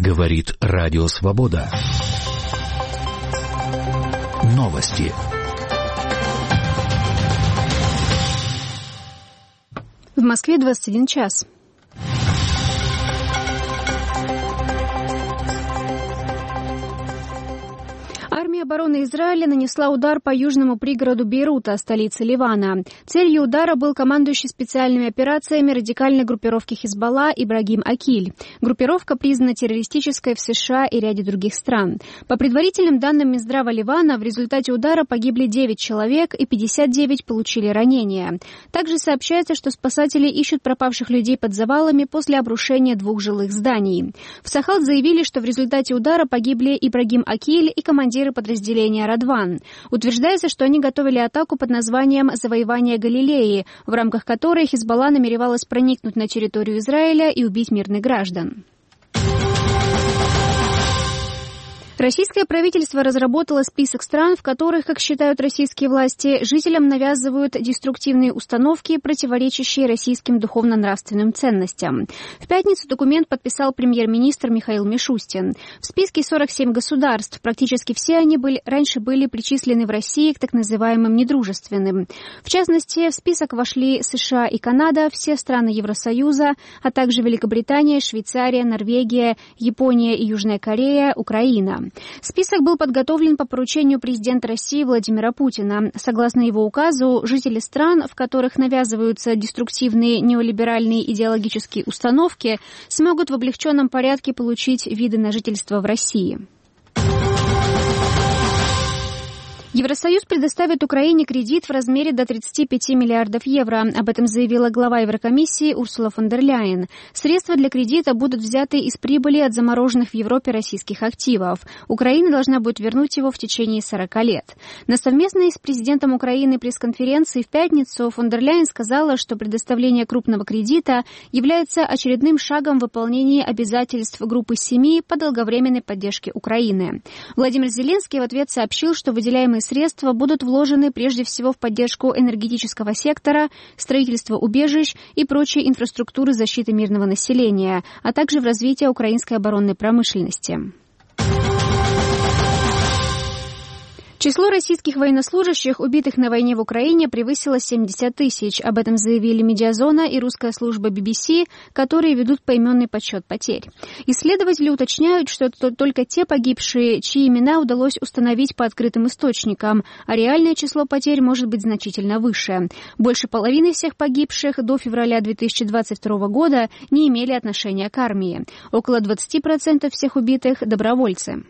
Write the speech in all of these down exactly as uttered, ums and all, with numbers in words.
Говорит Радио Свобода. Новости. В Москве двадцать один час. Армия обороны Израиля нанесла удар по южному пригороду Бейрута, столице Ливана. Целью удара был командующий специальными операциями радикальной группировки Хизбалла Ибрагим Акиль. Группировка признана террористической в США и ряде других стран. По предварительным данным Минздрава Ливана, в результате удара погибли девять человек и пятьдесят девять получили ранения. Также сообщается, что спасатели ищут пропавших людей под завалами после обрушения двух жилых зданий. В Сахал заявили, что в результате удара погибли Ибрагим Акиль и командиры подразделения Радван. Утверждается, что они готовили атаку под названием «Завоевание Галилеи», в рамках которой Хизбалла намеревалась проникнуть на территорию Израиля и убить мирных граждан. Российское правительство разработало список стран, в которых, как считают российские власти, жителям навязывают деструктивные установки, противоречащие российским духовно-нравственным ценностям. В пятницу документ подписал премьер-министр Михаил Мишустин. В списке сорок семь государств, практически все они были, раньше были причислены в России к так называемым недружественным. В частности, в список вошли США и Канада, все страны Евросоюза, а также Великобритания, Швейцария, Норвегия, Япония и Южная Корея, Украина. Список был подготовлен по поручению президента России Владимира Путина. Согласно его указу, жители стран, в которых навязываются деструктивные неолиберальные идеологические установки, смогут в облегченном порядке получить виды на жительство в России. Евросоюз предоставит Украине кредит в размере до тридцати пяти миллиардов евро. Об этом заявила глава Еврокомиссии Урсула фон дер Ляйен. Средства для кредита будут взяты из прибыли от замороженных в Европе российских активов. Украина должна будет вернуть его в течение сорока лет. На совместной с президентом Украины пресс-конференции в пятницу фон дер Ляйен сказала, что предоставление крупного кредита является очередным шагом в выполнении обязательств группы семи по долговременной поддержке Украины. Владимир Зеленский в ответ сообщил, что выделяемые средства будут вложены прежде всего в поддержку энергетического сектора, строительство убежищ и прочей инфраструктуры защиты мирного населения, а также в развитие украинской оборонной промышленности. Число российских военнослужащих, убитых на войне в Украине, превысило семьдесят тысяч. Об этом заявили Медиазона и русская служба би би си, которые ведут поименный подсчет потерь. Исследователи уточняют, что это только те погибшие, чьи имена удалось установить по открытым источникам, а реальное число потерь может быть значительно выше. Больше половины всех погибших до февраля две тысячи двадцать второго года не имели отношения к армии. Около двадцати процентов всех убитых – добровольцы.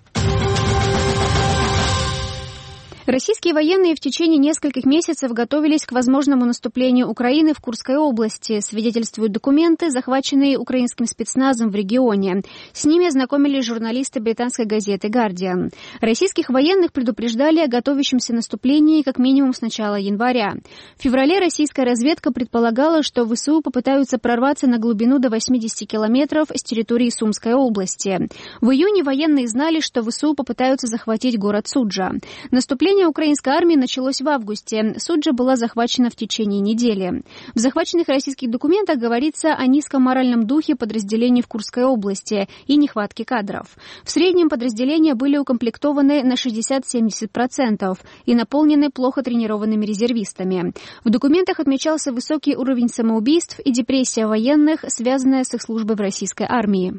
Российские военные в течение нескольких месяцев готовились к возможному наступлению Украины в Курской области, свидетельствуют документы, захваченные украинским спецназом в регионе. С ними ознакомились журналисты британской газеты «Гардиан». Российских военных предупреждали о готовящемся наступлении как минимум с начала января. В феврале российская разведка предполагала, что ВСУ попытаются прорваться на глубину до восьмидесяти километров с территории Сумской области. В июне военные знали, что ВСУ попытаются захватить город Суджа. Наступление украинской армии началось в августе. Суджа была захвачена в течение недели. В захваченных российских документах говорится о низком моральном духе подразделений в Курской области и нехватке кадров. В среднем подразделения были укомплектованы на шестьдесят-семьдесят процентов и наполнены плохо тренированными резервистами. В документах отмечался высокий уровень самоубийств и депрессия военных, связанная с их службой в российской армии.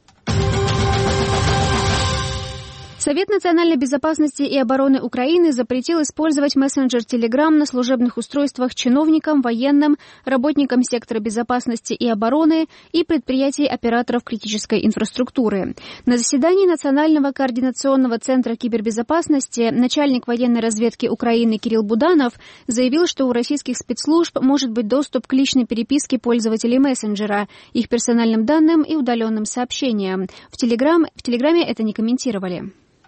Совет национальной безопасности и обороны Украины запретил использовать мессенджер Telegram на служебных устройствах чиновникам, военным, работникам сектора безопасности и обороны и предприятий операторов критической инфраструктуры. На заседании Национального координационного центра кибербезопасности начальник военной разведки Украины Кирилл Буданов заявил, что у российских спецслужб может быть доступ к личной переписке пользователей мессенджера, их персональным данным и удаленным сообщениям. В Telegram, в Телеграме это не комментировали.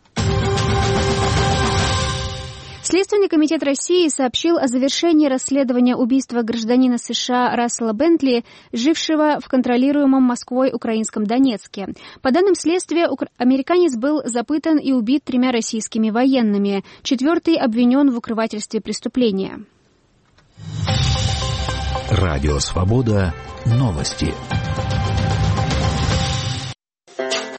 Следственный комитет России сообщил о завершении расследования убийства гражданина США Рассела Бентли, жившего в контролируемом Москвой украинском Донецке. По данным следствия, американец был запытан и убит тремя российскими военными. Четвертый обвинен в укрывательстве преступления. Радио «Свобода». Новости.